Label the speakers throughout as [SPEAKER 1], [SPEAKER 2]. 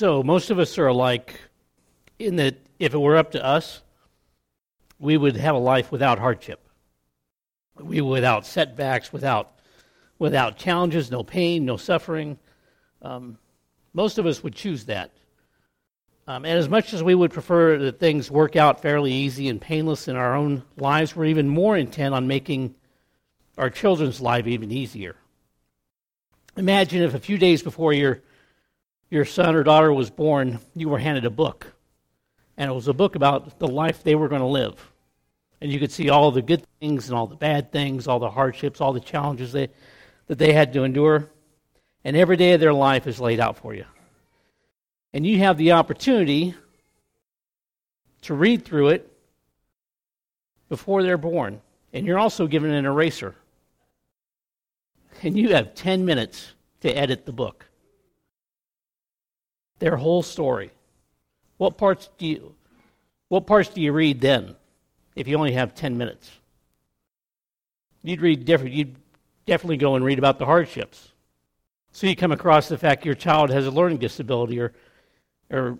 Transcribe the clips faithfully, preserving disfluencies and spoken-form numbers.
[SPEAKER 1] So most of us are alike in that if it were up to us, we would have a life without hardship. We without setbacks, without without challenges, no pain, no suffering. Um, most of us would choose that. Um, and as much as we would prefer that things work out fairly easy and painless in our own lives, we're even more intent on making our children's life even easier. Imagine if a few days before your your son or daughter was born, you were handed a book. And it was a book about the life they were going to live. And you could see all the good things and all the bad things, all the hardships, all the challenges they, that they had to endure. And every day of their life is laid out for you. And you have the opportunity to read through it before they're born. And you're also given an eraser. And you have ten minutes to edit the book. Their whole story. What parts do you what parts do you read then if you only have ten minutes? You'd read different you'd definitely go and read about the hardships. So you come across the fact your child has a learning disability or or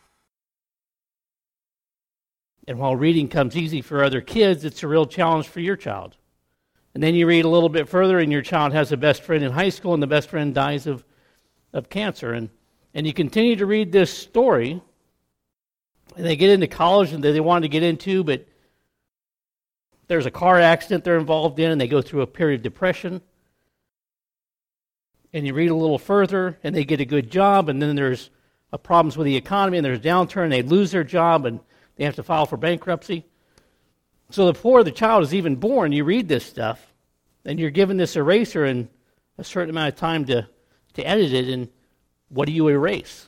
[SPEAKER 1] and while reading comes easy for other kids, it's a real challenge for your child. And then you read a little bit further and your child has a best friend in high school and the best friend dies of, of cancer. And, and you continue to read this story and they get into college and they want to get into, but there's a car accident they're involved in and they go through a period of depression. And you read a little further and they get a good job and then there's a problems with the economy and there's a downturn, they lose their job and they have to file for bankruptcy. So before the child is even born, you read this stuff, and you're given this eraser and a certain amount of time to, to edit it, and what do you erase?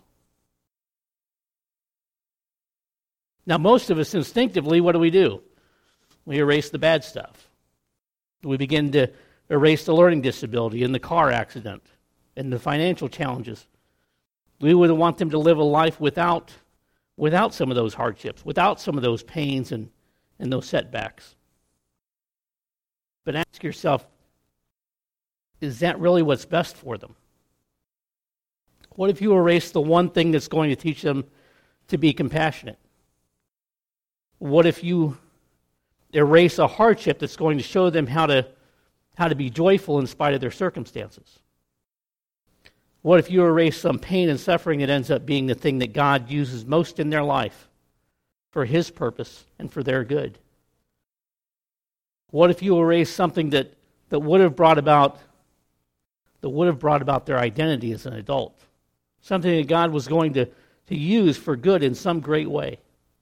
[SPEAKER 1] Now, most of us instinctively, what do we do? We erase the bad stuff. We begin to erase the learning disability and the car accident and the financial challenges. We would want them to live a life without, without some of those hardships, without some of those pains and and those setbacks. But ask yourself, is that really what's best for them? What if you erase the one thing that's going to teach them to be compassionate? What if you erase a hardship that's going to show them how to, how to be joyful in spite of their circumstances? What if you erase some pain and suffering that ends up being the thing that God uses most in their life for His purpose and for their good? What if you erase something that, that would have brought about that would have brought about their identity as an adult? Something that God was going to, to use for good in some great way.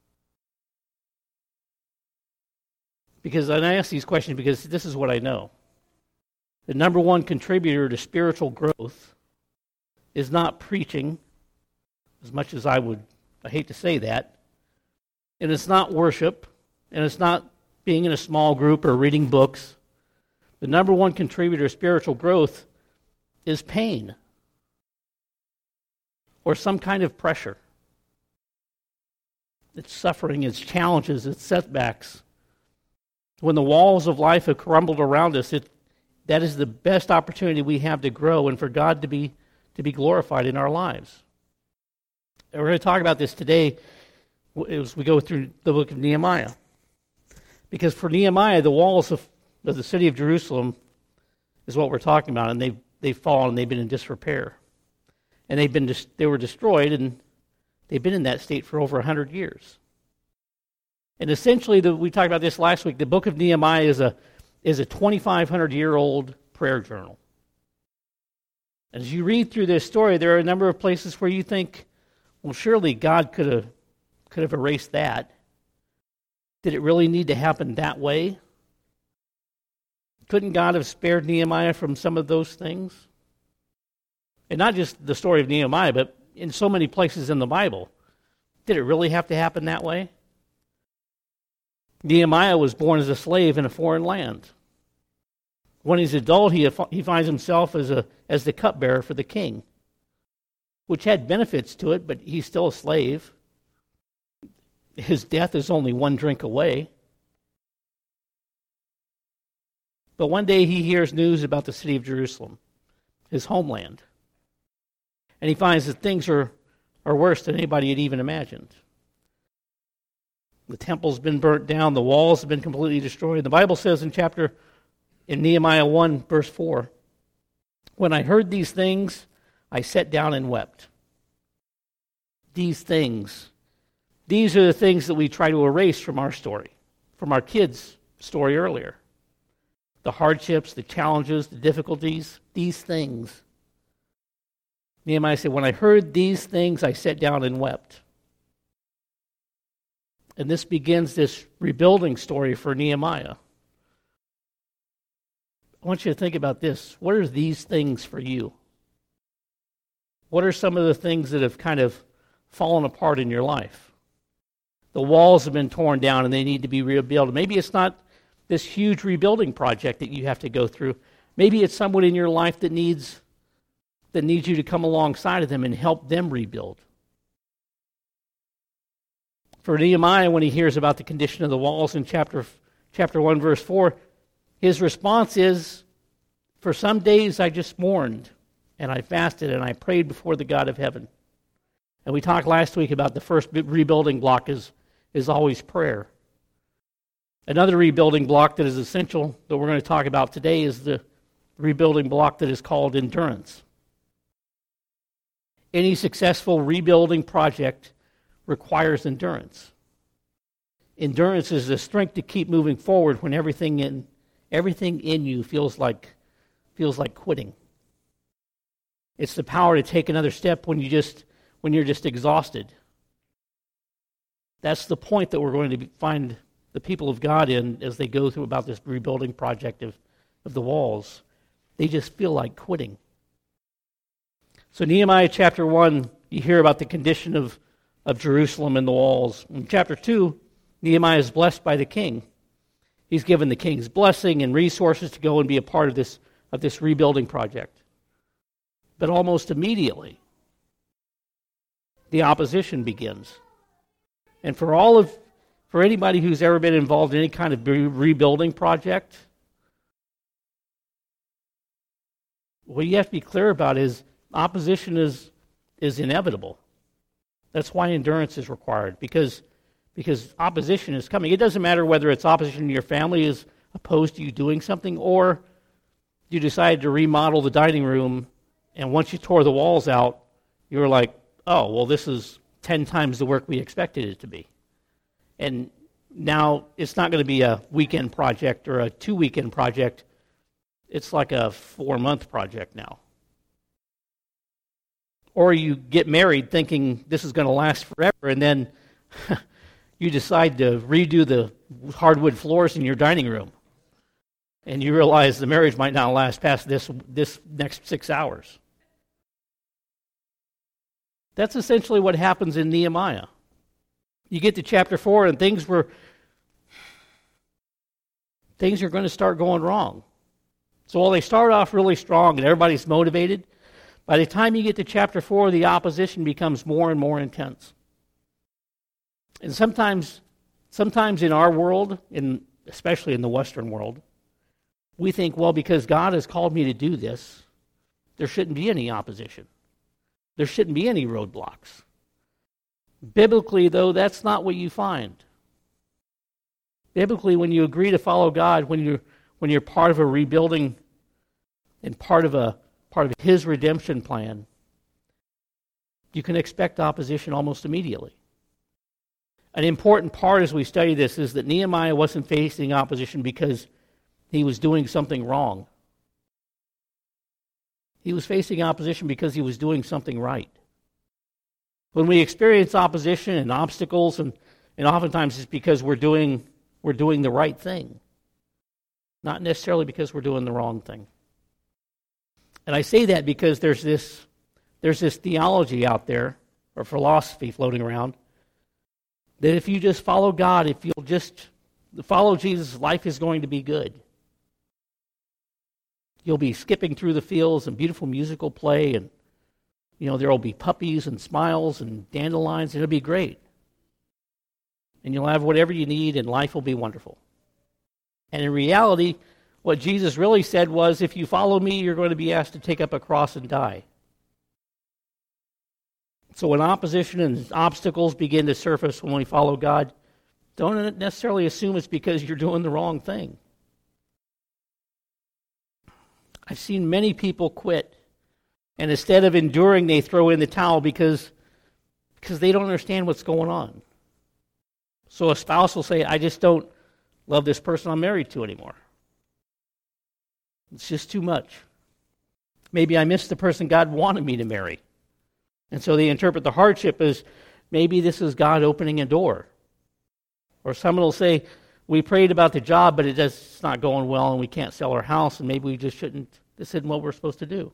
[SPEAKER 1] Because and I ask these questions because this is what I know. The number one contributor to spiritual growth is not preaching, as much as I would I hate to say that. And it's not worship, and it's not being in a small group or reading books. The number one contributor to spiritual growth is pain or some kind of pressure. It's suffering, it's challenges, it's setbacks. When the walls of life have crumbled around us, it, that is the best opportunity we have to grow and for God to be, to be glorified in our lives. And we're going to talk about this today as we go through the book of Nehemiah. Because for Nehemiah, the walls of, of the city of Jerusalem is what we're talking about, and they've, they've fallen and they've been in disrepair. And they've been they were destroyed, and they've been in that state for over one hundred years. And essentially, the, we talked about this last week, the book of Nehemiah is a, is a twenty-five hundred year old prayer journal. As you read through this story, there are a number of places where you think, well, surely God could have could have erased that. Did it really need to happen that way? Couldn't God have spared Nehemiah from some of those things? And not just the story of Nehemiah, but in so many places in the Bible. Did it really have to happen that way? Nehemiah was born as a slave in a foreign land. When he's adult, he, he finds himself as, a, as the cupbearer for the king, which had benefits to it, but he's still a slave. His death is only one drink away. But one day he hears news about the city of Jerusalem, his homeland. And he finds that things are, are worse than anybody had even imagined. The temple's been burnt down. The walls have been completely destroyed. The Bible says in chapter, in Nehemiah one, verse four, when I heard these things, I sat down and wept. These things. These are the things that we try to erase from our story, from our kids' story earlier. The hardships, the challenges, the difficulties, these things. Nehemiah said, when I heard these things, I sat down and wept. And this begins this rebuilding story for Nehemiah. I want you to think about this. What are these things for you? What are some of the things that have kind of fallen apart in your life? The walls have been torn down and they need to be rebuilt. Maybe it's not this huge rebuilding project that you have to go through. Maybe it's someone in your life that needs that needs you to come alongside of them and help them rebuild. For Nehemiah, when he hears about the condition of the walls in chapter chapter one, verse four, his response is, for some days I just mourned, and I fasted, and I prayed before the God of heaven. And we talked last week about the first rebuilding block is, is always prayer. Another rebuilding block that is essential that we're going to talk about today is the rebuilding block that is called endurance. Any successful rebuilding project requires endurance. Endurance is the strength to keep moving forward when everything in everything in you feels like feels like quitting. It's the power to take another step when you just when you're just exhausted. That's the point that we're going to find the people of God in as they go through about this rebuilding project of, of the walls. They just feel like quitting. So Nehemiah chapter one, you hear about the condition of, of Jerusalem and the walls. In chapter two, Nehemiah is blessed by the king. He's given the king's blessing and resources to go and be a part of this, of this rebuilding project. But almost immediately, the opposition begins. And for all of, for anybody who's ever been involved in any kind of rebuilding project, what you have to be clear about is opposition is, is inevitable. That's why endurance is required, because, because opposition is coming. It doesn't matter whether it's opposition your family is opposed to you doing something, or you decided to remodel the dining room, and once you tore the walls out, you were like, oh, well, this is ten times the work we expected it to be. And now it's not going to be a weekend project or a two-weekend project. It's like a four-month project now. Or you get married thinking this is going to last forever, and then you decide to redo the hardwood floors in your dining room. And you realize the marriage might not last past this, this next six hours. That's essentially what happens in Nehemiah. You get to chapter four, and things were things are going to start going wrong. So while they start off really strong and everybody's motivated, by the time you get to chapter four, the opposition becomes more and more intense. And sometimes, sometimes in our world, in especially in the Western world, we think, well, because God has called me to do this, there shouldn't be any opposition. There shouldn't be any roadblocks. Biblically, though, that's not what you find. Biblically, when you agree to follow God, when you're when you're part of a rebuilding and part of a part of His redemption plan, you can expect opposition almost immediately. An important part as we study this is that Nehemiah wasn't facing opposition because he was doing something wrong. He was facing opposition because he was doing something right. When we experience opposition and obstacles, and, and oftentimes it's because we're doing we're doing the right thing, not necessarily because we're doing the wrong thing. And I say that because there's this there's this theology out there, or philosophy floating around, that if you just follow God, if you'll just follow Jesus, life is going to be good. You'll be skipping through the fields and beautiful musical play, and you know there will be puppies and smiles and dandelions, and it'll be great. And you'll have whatever you need, and life will be wonderful. And in reality, what Jesus really said was, if you follow me, you're going to be asked to take up a cross and die. So when opposition and obstacles begin to surface when we follow God, don't necessarily assume it's because you're doing the wrong thing. I've seen many people quit, and instead of enduring, they throw in the towel because, because they don't understand what's going on. So a spouse will say, I just don't love this person I'm married to anymore. It's just too much. Maybe I miss the person God wanted me to marry. And so they interpret the hardship as, maybe this is God opening a door. Or someone will say, we prayed about the job, but it does, it's not going well, and we can't sell our house, and maybe we just shouldn't, this isn't what we're supposed to do.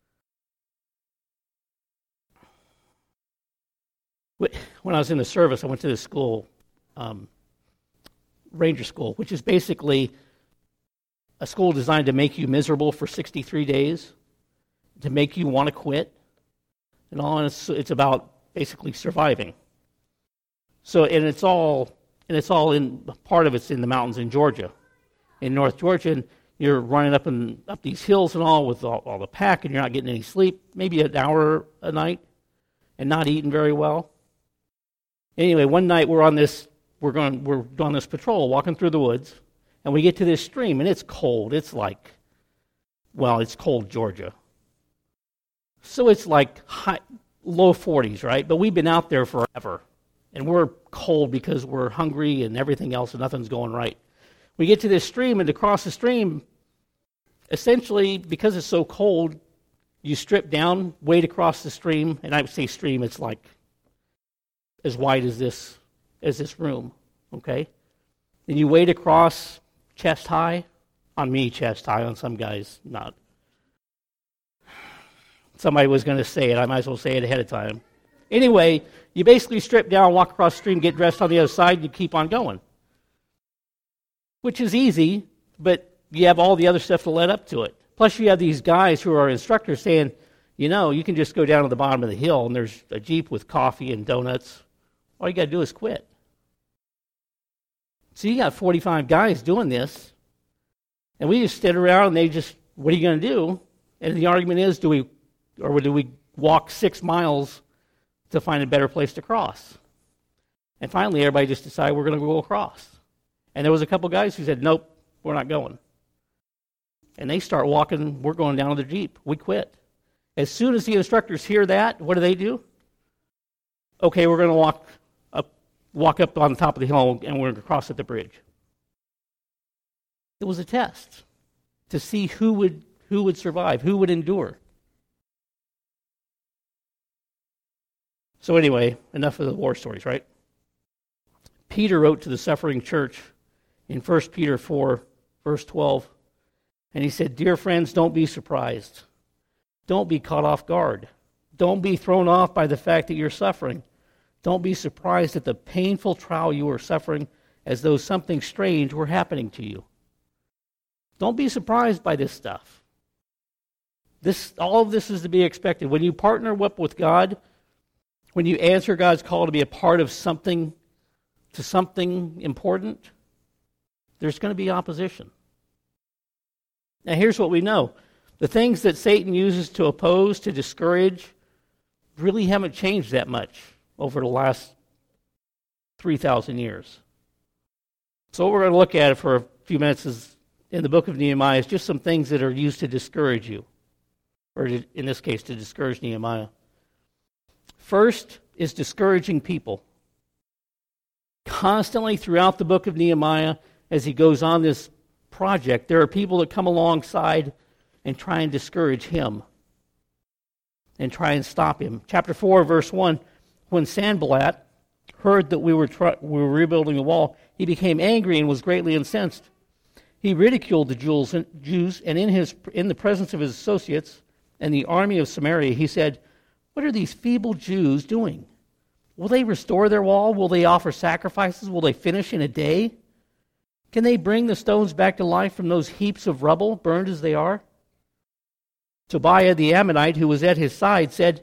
[SPEAKER 1] When I was in the service, I went to this school, um, Ranger School, which is basically a school designed to make you miserable for sixty-three days, to make you want to quit. And all, and it's, it's about basically surviving. So, and it's all, and it's all in, part of it's in the mountains in Georgia, in North Georgia, and you're running up and up these hills and all with all, all the pack, and you're not getting any sleep, maybe an hour a night, and not eating very well. Anyway, one night we're on this, we're going, we're on this patrol, walking through the woods, and we get to this stream, and it's cold. It's like, well, it's cold Georgia. So it's like high, low forties, right? But we've been out there forever, and we're cold because we're hungry and everything else, and nothing's going right. We get to this stream, and to cross the stream, essentially, because it's so cold, you strip down, wade across the stream, and I would say stream, it's like as wide as this, as this room, okay? And you wade across chest high, on me chest high, on some guys not. Somebody was going to say it, I might as well say it ahead of time. Anyway, you basically strip down, walk across the stream, get dressed on the other side, and you keep on going. Which is easy, but you have all the other stuff to lead up to it. Plus you have these guys who are instructors saying, you know, you can just go down to the bottom of the hill and there's a Jeep with coffee and donuts. All you got to do is quit. So you got forty-five guys doing this, and we just stood around and they just, what are you going to do? And the argument is, do we, or do we walk six miles to find a better place to cross? And finally everybody just decided we're going to go across. And there was a couple guys who said, nope, we're not going. And they start walking, we're going down to the Jeep. We quit. As soon as the instructors hear that, what do they do? Okay, we're going to walk up, walk up on the top of the hill, and we're going to cross at the bridge. It was a test to see who would who would survive, who would endure. So anyway, enough of the war stories, right? Peter wrote to the suffering church in First Peter four, verse twelve, and he said, dear friends, don't be surprised. Don't be caught off guard. Don't be thrown off by the fact that you're suffering. Don't be surprised at the painful trial you are suffering as though something strange were happening to you. Don't be surprised by this stuff. This, all of this is to be expected. When you partner up with God, when you answer God's call to be a part of something, to something important, there's going to be opposition. Now here's what we know. The things that Satan uses to oppose, to discourage, really haven't changed that much over the last three thousand years. So what we're going to look at for a few minutes is, in the book of Nehemiah, is just some things that are used to discourage you, or to, in this case, to discourage Nehemiah. First is discouraging people. Constantly throughout the book of Nehemiah, as he goes on this project, there are people that come alongside and try and discourage him and try and stop him. Chapter four, verse one, when Sanballat heard that we were, tr- we were rebuilding the wall, he became angry and was greatly incensed. He ridiculed the Jews, and in, his, in the presence of his associates and the army of Samaria, he said, what are these feeble Jews doing? Will they restore their wall? Will they offer sacrifices? Will they finish in a day? Can they bring the stones back to life from those heaps of rubble, burned as they are? Tobiah the Ammonite, who was at his side, said,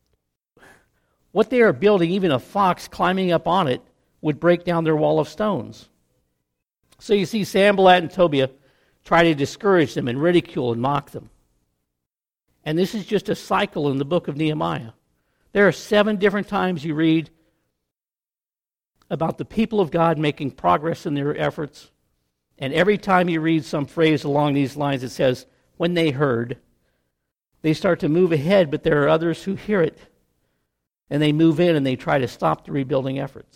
[SPEAKER 1] what they are building, even a fox climbing up on it, would break down their wall of stones. So you see Sanballat and Tobiah try to discourage them and ridicule and mock them. And this is just a cycle in the book of Nehemiah. There are seven different times you read about the people of God making progress in their efforts. And every time you read some phrase along these lines, it says, when they heard, they start to move ahead, but there are others who hear it, and they move in and they try to stop the rebuilding efforts.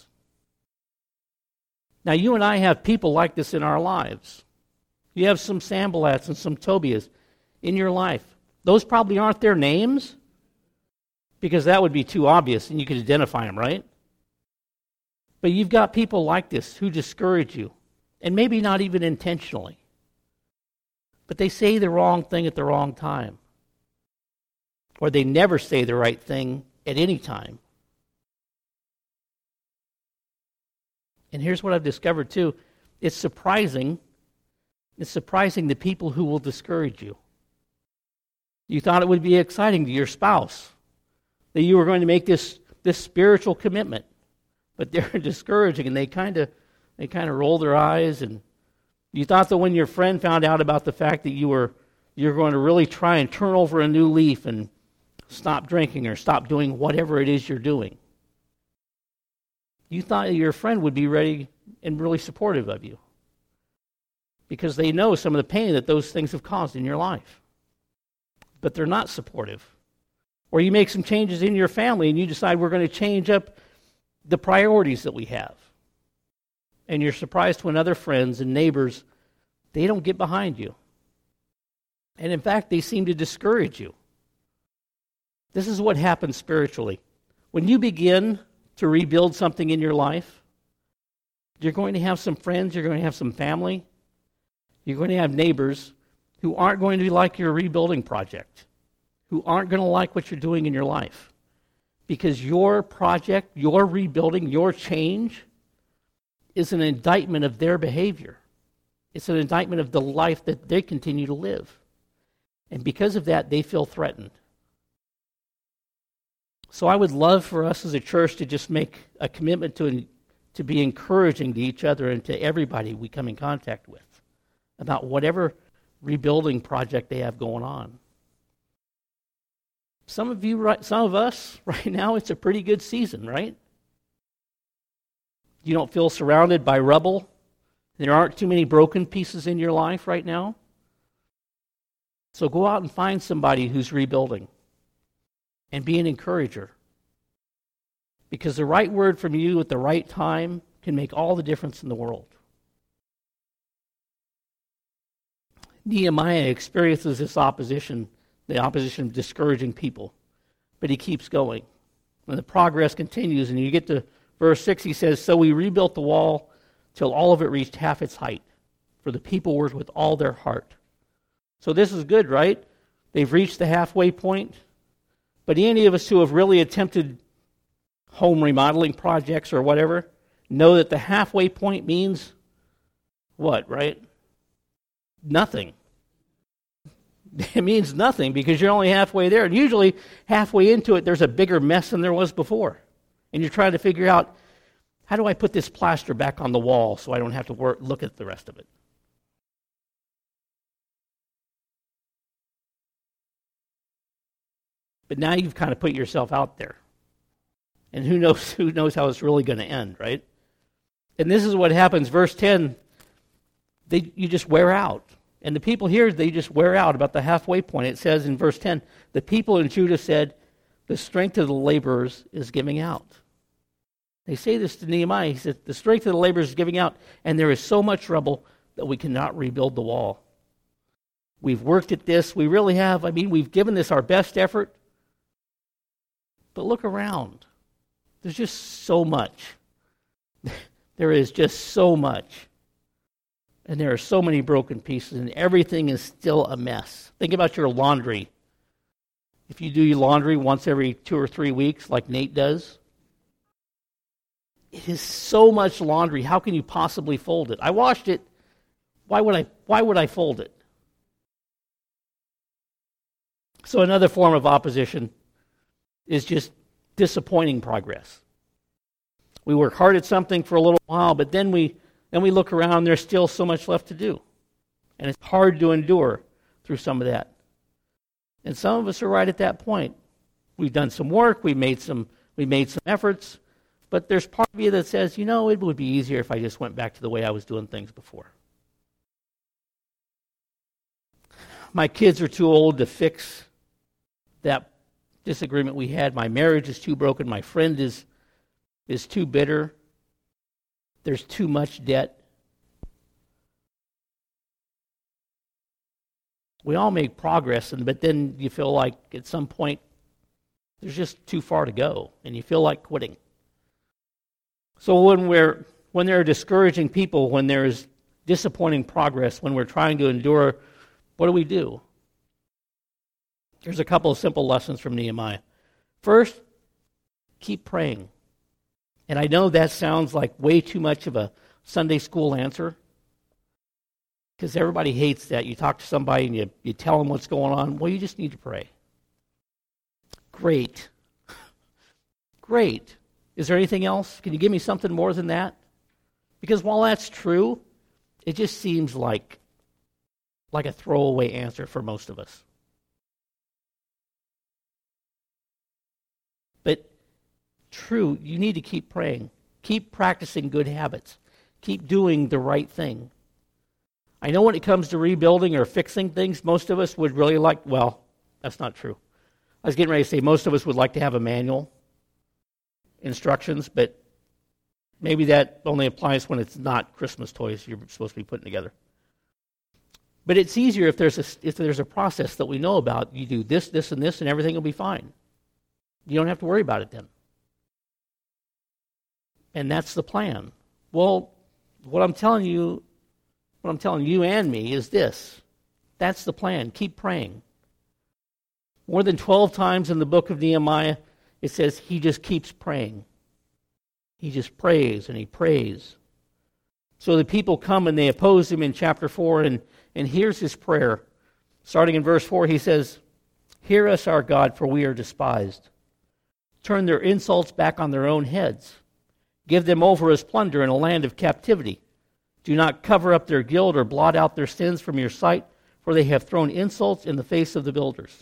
[SPEAKER 1] Now, you and I have people like this in our lives. You have some Sanballats and some Tobias in your life. Those probably aren't their names, because that would be too obvious, and you could identify them, right? But you've got people like this who discourage you, and maybe not even intentionally. But they say the wrong thing at the wrong time. Or they never say the right thing at any time. And here's what I've discovered too. It's surprising. It's surprising the people who will discourage you. You thought it would be exciting to your spouse that you were going to make this, this spiritual commitment. But they're discouraging, and they kind of they kind of roll their eyes. And you thought that when your friend found out about the fact that you were you're going to really try and turn over a new leaf and stop drinking or stop doing whatever it is you're doing, you thought your friend would be ready and really supportive of you, because they know some of the pain that those things have caused in your life. But they're not supportive. Or you make some changes in your family and you decide we're going to change up the priorities that we have. And you're surprised when other friends and neighbors, they don't get behind you. And in fact, they seem to discourage you. This is what happens spiritually. When you begin to rebuild something in your life, you're going to have some friends, you're going to have some family, you're going to have neighbors who aren't going to like your rebuilding project, who aren't going to like what you're doing in your life. Because your project, your rebuilding, your change is an indictment of their behavior. It's an indictment of the life that they continue to live. And because of that, they feel threatened. So I would love for us as a church to just make a commitment to, to be encouraging to each other and to everybody we come in contact with about whatever rebuilding project they have going on. Some of you, right, some of us, right now, it's a pretty good season, right? You don't feel surrounded by rubble. There aren't too many broken pieces in your life right now. So go out and find somebody who's rebuilding and be an encourager. Because the right word from you at the right time can make all the difference in the world. Nehemiah experiences this opposition, the opposition of discouraging people. But he keeps going. When the progress continues, and you get to verse six, he says, "So we rebuilt the wall till all of it reached half its height, for the people worked with all their heart." So this is good, right? They've reached the halfway point. But any of us who have really attempted home remodeling projects or whatever know that the halfway point means what, right? Nothing. It means nothing because you're only halfway there. And usually halfway into it, there's a bigger mess than there was before. And you're trying to figure out, how do I put this plaster back on the wall so I don't have to work, look at the rest of it? But now you've kind of put yourself out there. And who knows, who knows how it's really going to end, right? And this is what happens. Verse ten, they, you just wear out. And the people here, they just wear out about the halfway point. It says in verse ten, the people in Judah said, the strength of the laborers is giving out. They say this to Nehemiah. He said, the strength of the laborers is giving out, and there is so much rubble that we cannot rebuild the wall. We've worked at this. We really have. I mean, we've given this our best effort. But look around. There's just so much. There is just so much. And there are so many broken pieces, and everything is still a mess. Think about your laundry. If you do your laundry once every two or three weeks, like Nate does, it is so much laundry. How can you possibly fold it? I washed it. Why would I, why would I fold it? So another form of opposition is just disappointing progress. We work hard at something for a little while, but then we then we look around and there's still so much left to do. And it's hard to endure through some of that. And some of us are right at that point. we've done some work, we made some we made some efforts, but there's part of you that says, you know, it would be easier if I just went back to the way I was doing things before. My kids are too old to fix that disagreement we had. My marriage is too broken. My friend is is too bitter. There's too much debt. We all make progress, and but then you feel like at some point there's just too far to go, and you feel like quitting. So when we're when there are discouraging people, when there is disappointing progress, when we're trying to endure, what do we do? There's a couple of simple lessons from Nehemiah. First, keep praying. And I know that sounds like way too much of a Sunday school answer, because everybody hates that. You talk to somebody and you, you tell them what's going on. Well, you just need to pray. Great. Great. Is there anything else? Can you give me something more than that? Because while that's true, it just seems like, like a throwaway answer for most of us. But true, you need to keep praying. Keep practicing good habits. Keep doing the right thing. I know when it comes to rebuilding or fixing things, most of us would really like, well, that's not true. I was getting ready to say most of us would like to have a manual, instructions, but maybe that only applies when it's not Christmas toys you're supposed to be putting together. But it's easier if there's a, if there's a process that we know about. You do this, this, and this, and everything will be fine. You don't have to worry about it then. And that's the plan. Well, what I'm telling you, what I'm telling you and me is this. That's the plan. Keep praying. More than twelve times in the book of Nehemiah, it says he just keeps praying. He just prays and he prays. So the people come and they oppose him in chapter four, and, and here's his prayer. Starting in verse four, he says, "Hear us, our God, for we are despised. Turn their insults back on their own heads. Give them over as plunder in a land of captivity. Do not cover up their guilt or blot out their sins from your sight, for they have thrown insults in the face of the builders."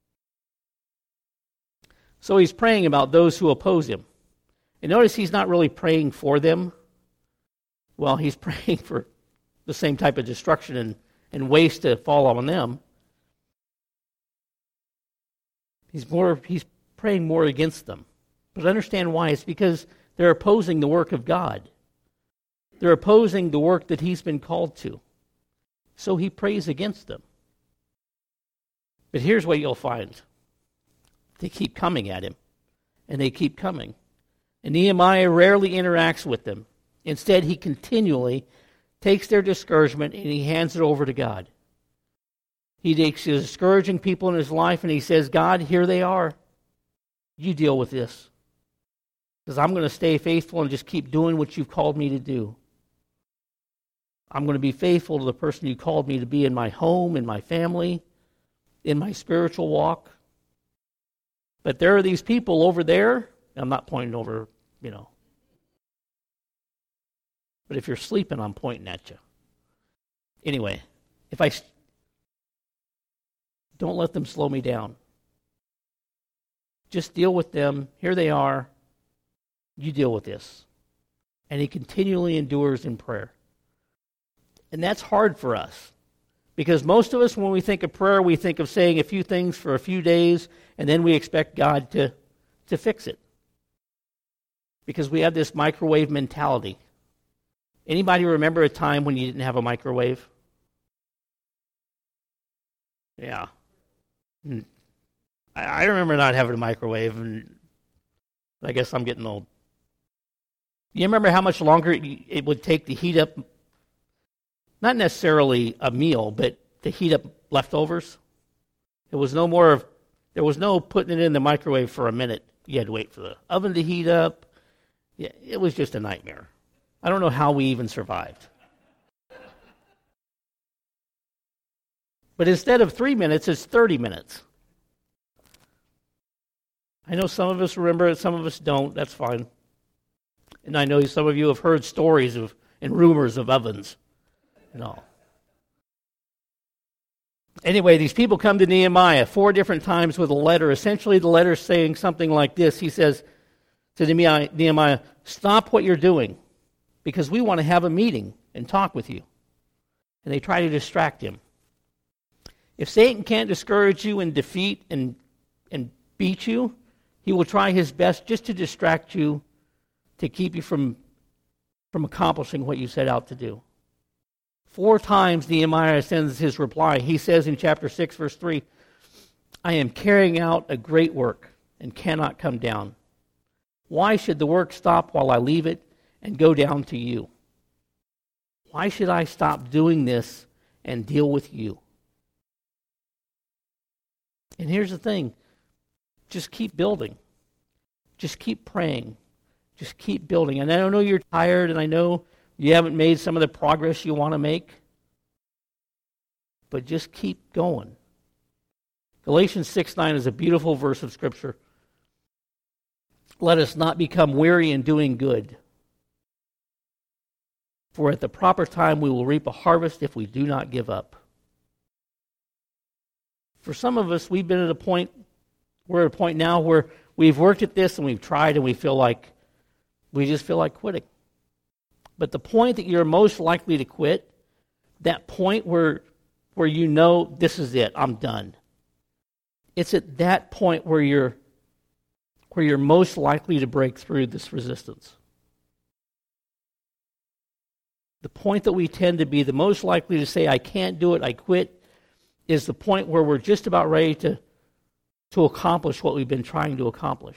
[SPEAKER 1] So he's praying about those who oppose him. And notice he's not really praying for them. Well, he's praying for the same type of destruction and, and waste to fall on them. He's more he's praying more against them. But understand why. It's because they're opposing the work of God. They're opposing the work that he's been called to. So he prays against them. But here's what you'll find. They keep coming at him. And they keep coming. And Nehemiah rarely interacts with them. Instead, he continually takes their discouragement and he hands it over to God. He takes his discouraging people in his life and he says, "God, here they are. You deal with this. Because I'm going to stay faithful and just keep doing what you've called me to do. I'm going to be faithful to the person you called me to be in my home, in my family, in my spiritual walk. But there are these people over there." I'm not pointing over, you know. But if you're sleeping, I'm pointing at you. Anyway, if I... Don't let them slow me down. Just deal with them. Here they are. You deal with this. And he continually endures in prayer. And that's hard for us. Because most of us, when we think of prayer, we think of saying a few things for a few days, and then we expect God to, to fix it. Because we have this microwave mentality. Anybody remember a time when you didn't have a microwave? Yeah. I, I remember not having a microwave, and I guess I'm getting old. You remember how much longer it, it would take to heat up, not necessarily a meal, but to heat up leftovers? There was no more of, there was no putting it in the microwave for a minute. You had to wait for the oven to heat up. Yeah, it was just a nightmare. I don't know how we even survived. But instead of three minutes, it's thirty minutes. I know some of us remember it, some of us don't. That's fine. And I know some of you have heard stories of and rumors of ovens and all. Anyway, these people come to Nehemiah four different times with a letter. Essentially, the letter is saying something like this. He says to Nehemiah, Nehemiah, stop what you're doing because we want to have a meeting and talk with you. And they try to distract him. If Satan can't discourage you and defeat and, and beat you, he will try his best just to distract you, to keep you from, from accomplishing what you set out to do. Four times Nehemiah sends his reply. He says in chapter six, verse three, I am carrying out a great work and cannot come down. Why should the work stop while I leave it and go down to you? Why should I stop doing this and deal with you? And here's the thing. Just keep building. Just keep praying. Just keep building. And I know you're tired, and I know you haven't made some of the progress you want to make. But just keep going. Galatians six nine is a beautiful verse of Scripture. Let us not become weary in doing good. For at the proper time we will reap a harvest if we do not give up. For some of us, we've been at a point, we're at a point now where we've worked at this and we've tried and we feel like, we just feel like quitting. But the point that you're most likely to quit, that point where, where you know this is it, I'm done. It's at that point where you're, where you're most likely to break through this resistance. The point that we tend to be the most likely to say, I can't do it, I quit, is the point where we're just about ready to, to accomplish what we've been trying to accomplish.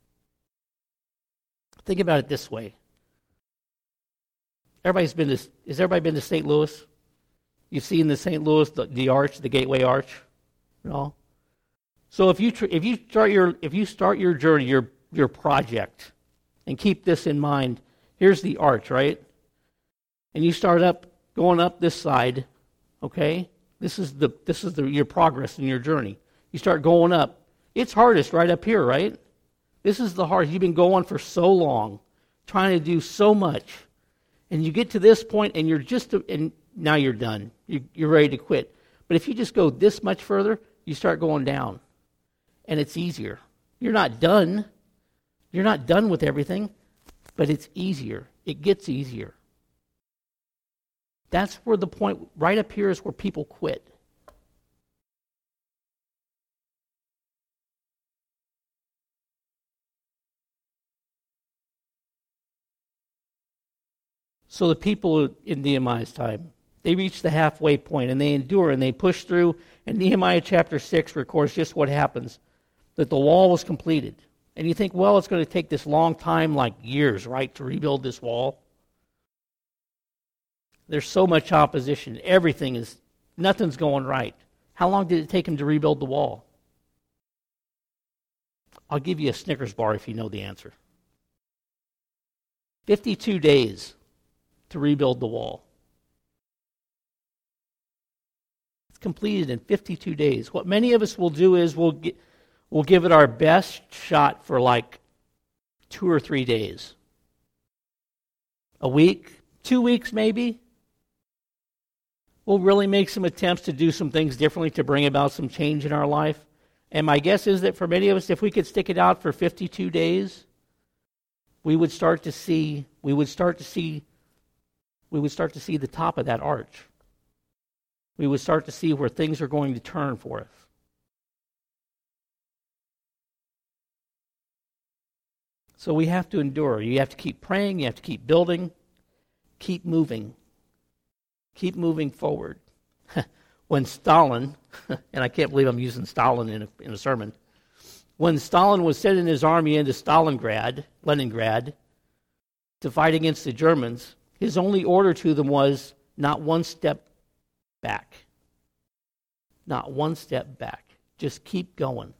[SPEAKER 1] Think about it this way. Everybody's been to, has everybody been to Saint Louis? You've seen the Saint Louis, the, the arch, the Gateway Arch, you know? So if you tr- if you start your if you start your journey, your your project, and keep this in mind, here's the arch, right? And you start up going up this side, okay? This is the this is the your progress in your journey. You start going up. It's hardest right up here, right? This is the hardest. You've been going for so long, trying to do so much, and you get to this point, and you're just and now you're done. You, you're ready to quit. But if you just go this much further, you start going down, and it's easier. You're not done. You're not done with everything, but it's easier. It gets easier. That's where the point, right up here, is where people quit. So the people in Nehemiah's time, they reach the halfway point, and they endure, and they push through, and Nehemiah chapter six records just what happens, that the wall was completed. And you think, well, it's going to take this long time, like years, right, to rebuild this wall? There's so much opposition. Everything is, nothing's going right. How long did it take him to rebuild the wall? I'll give you a Snickers bar if you know the answer. fifty-two days to rebuild the wall. It's completed in fifty-two days. What many of us will do is we'll, get, we'll give it our best shot for like two or three days. A week, two weeks maybe. We'll really make some attempts to do some things differently to bring about some change in our life. And my guess is that for many of us, if we could stick it out for fifty-two days, we would start to see, we would start to see, we would start to see the top of that arch. We would start to see where things are going to turn for us. So we have to endure. You have to keep praying, you have to keep building, keep moving. Keep moving forward. When Stalin, and I can't believe I'm using Stalin in a, in a sermon, when Stalin was sending his army into Stalingrad, Leningrad, to fight against the Germans, his only order to them was not one step back. Not one step back. Just keep going.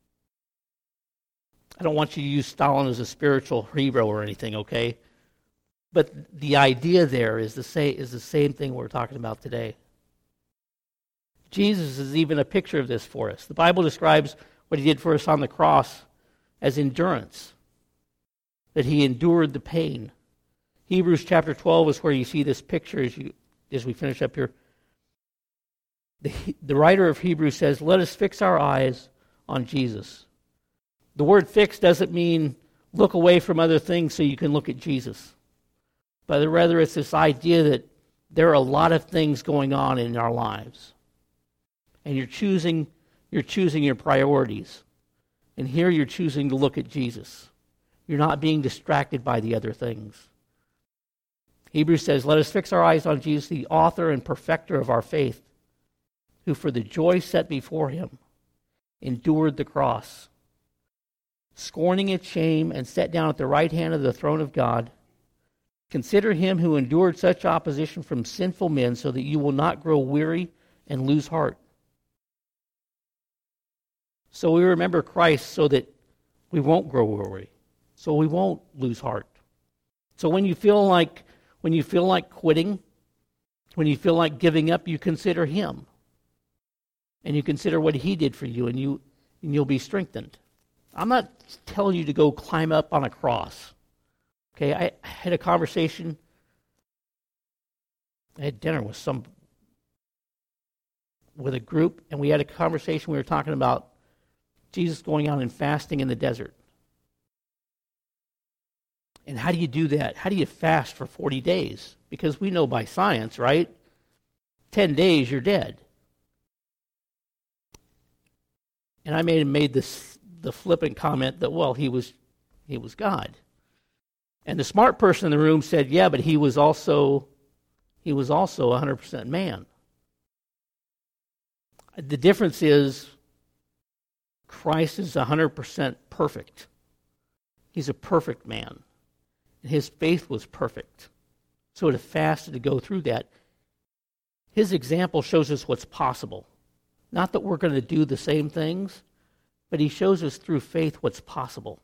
[SPEAKER 1] I don't want you to use Stalin as a spiritual hero or anything, okay? But the idea there is the same, is the same thing we're talking about today. Jesus is even a picture of this for us. The Bible describes what he did for us on the cross as endurance, that he endured the pain. Hebrews chapter twelve is where you see this picture as you as we finish up here. The, the writer of Hebrews says, let us fix our eyes on Jesus. The word fix doesn't mean look away from other things so you can look at Jesus. But rather it's this idea that there are a lot of things going on in our lives. And you're choosing, you're choosing your priorities. And here you're choosing to look at Jesus. You're not being distracted by the other things. Hebrews says, let us fix our eyes on Jesus, the author and perfecter of our faith, who for the joy set before him endured the cross, scorning its shame, and sat down at the right hand of the throne of God. Consider him who endured such opposition from sinful men, so that you will not grow weary and lose heart. So we remember Christ so that we won't grow weary, so we won't lose heart. So when you feel like when you feel like quitting, when you feel like giving up, you consider him. And you consider what he did for you, and you and you'll be strengthened. I'm not telling you to go climb up on a cross. Okay, I had a conversation. I had dinner with some with a group, and we had a conversation. We were talking about Jesus going out and fasting in the desert. And how do you do that? How do you fast for forty days? Because we know by science, right? ten days, you're dead. And I made made this the flippant comment that, well, he was he was God. And the smart person in the room said, yeah, but he was also he was also one hundred percent man. The difference is Christ is one hundred percent perfect. He's a perfect man. And his faith was perfect. So to fast and to go through that, his example shows us what's possible. Not that we're going to do the same things, but he shows us through faith what's possible.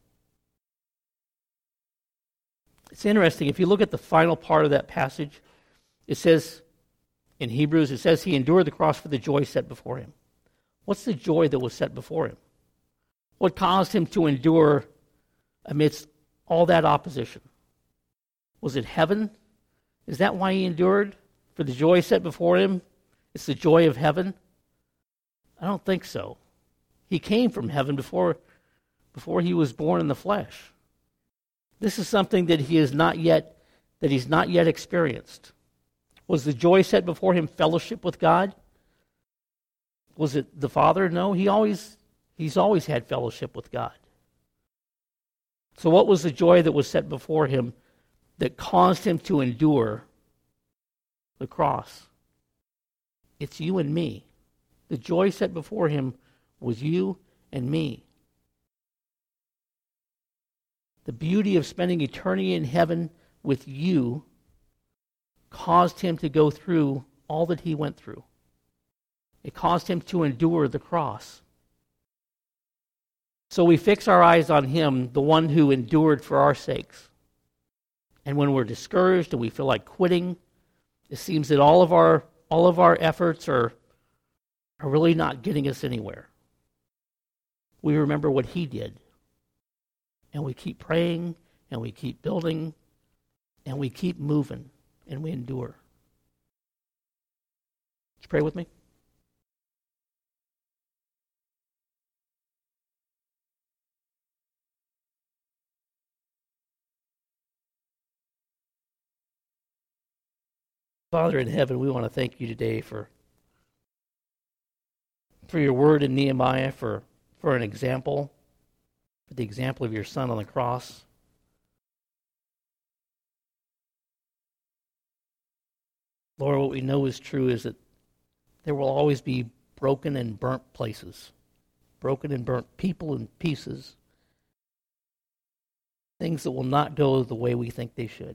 [SPEAKER 1] It's interesting. If you look at the final part of that passage, it says, in Hebrews, it says he endured the cross for the joy set before him. What's the joy that was set before him? What caused him to endure amidst all that opposition? Was it heaven? Is that why he endured? For the joy set before him? It's the joy of heaven? I don't think so. He came from heaven before, before he was born in the flesh. This is something that he is not yet, that he's not yet experienced. Was the joy set before him fellowship with God? Was it the Father? No, he always he's always had fellowship with God. So what was the joy that was set before him that caused him to endure the cross? It's you and me. The joy set before him was you and me. The beauty of spending eternity in heaven with you caused him to go through all that he went through. It caused him to endure the cross. So we fix our eyes on him, the one who endured for our sakes. And when we're discouraged and we feel like quitting, it seems that all of our all of our efforts are are really not getting us anywhere. We remember what he did. And we keep praying, and we keep building, and we keep moving, and we endure. Would you pray with me? Father in heaven, we want to thank you today for for your word in Nehemiah, for, for an example, for the example of your son on the cross. Lord, what we know is true is that there will always be broken and burnt places, broken and burnt people and pieces, things that will not go the way we think they should.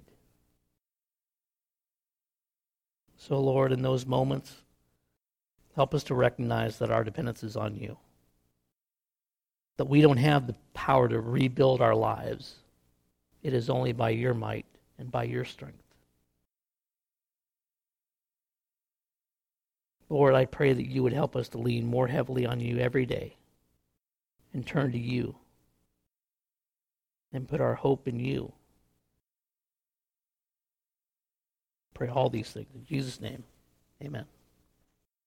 [SPEAKER 1] So, Lord, in those moments, help us to recognize that our dependence is on you, that we don't have the power to rebuild our lives. It is only by your might and by your strength. Lord, I pray that you would help us to lean more heavily on you every day and turn to you and put our hope in you. Pray all these things in Jesus' name. Amen.